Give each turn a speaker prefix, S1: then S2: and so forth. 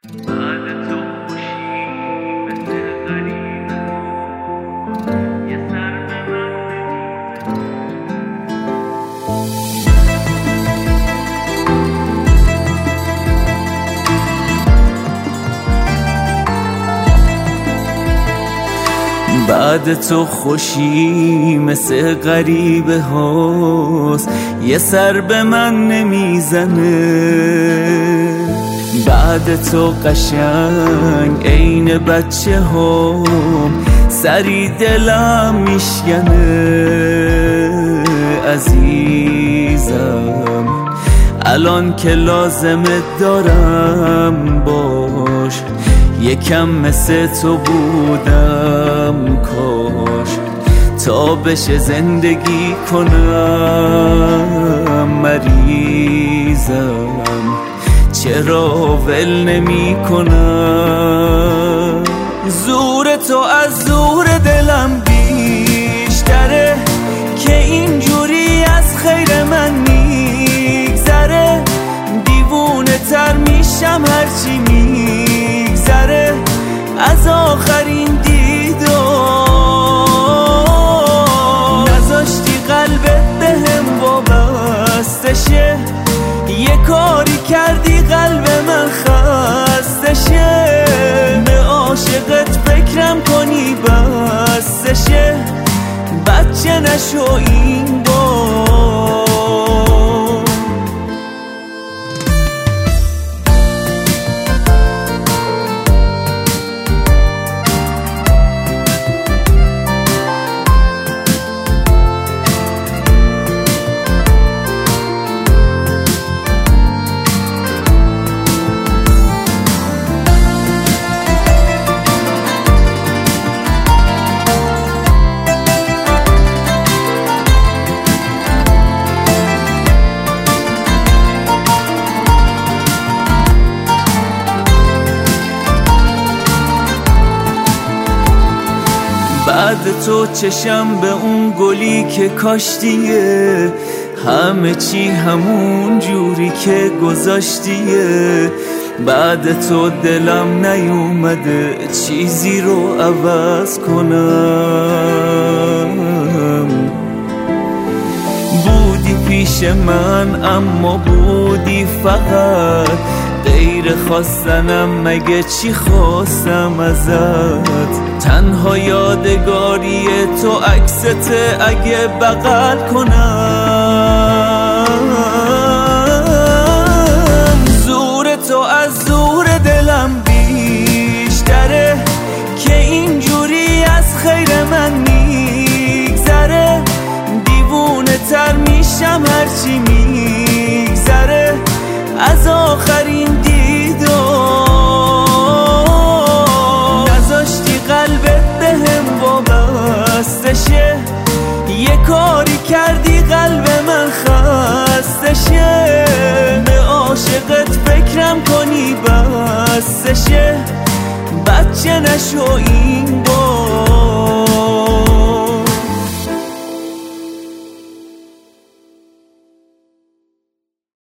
S1: بعد تو خوشی مثل غریبه هاست، یه سر به من نمیزنه. بعد تو قشنگ عین بچه هم سری دلم میشکنه. عزیزم الان که لازمت دارم باش، یکم مثل تو بودم کاش، تا بشه زندگی کنم. مریضم چرا ول نمی کنم؟ زور تو از زور دلم بیشتره، که اینجوری از خیر من میگذره. دیوونه تر میشم هرچی میگذره از آخرین دیدار. نذاشتی قلبت بهم وابسته شه، یه کاری کردی قلب من خسته شه. به عاشقت فکرم کنی بسته شه، بچه نشو این بار. بعد تو چشم به اون گلی که کاشتیه، همه چی همون جوری که گذاشتیه. بعد تو دلم نیومده چیزی رو عوض کنم. بودی پیش من اما بودی فقط، غیر خواستنم مگه چی خواستم ازت؟ تنها یادگاری تو عکست اگه بغل کنم. زور تو از زور دلم بیشتره، که اینجوری از خیر من میگذره. دیوونه تر میشم هرچی میگذره از آخرین دیدار. نذاشتی قلبت بهم وابسته شه، یه کاری کردی قلب من خسته شه. به عاشقت فکرم کنی بسته شه، بچه نشو این بار.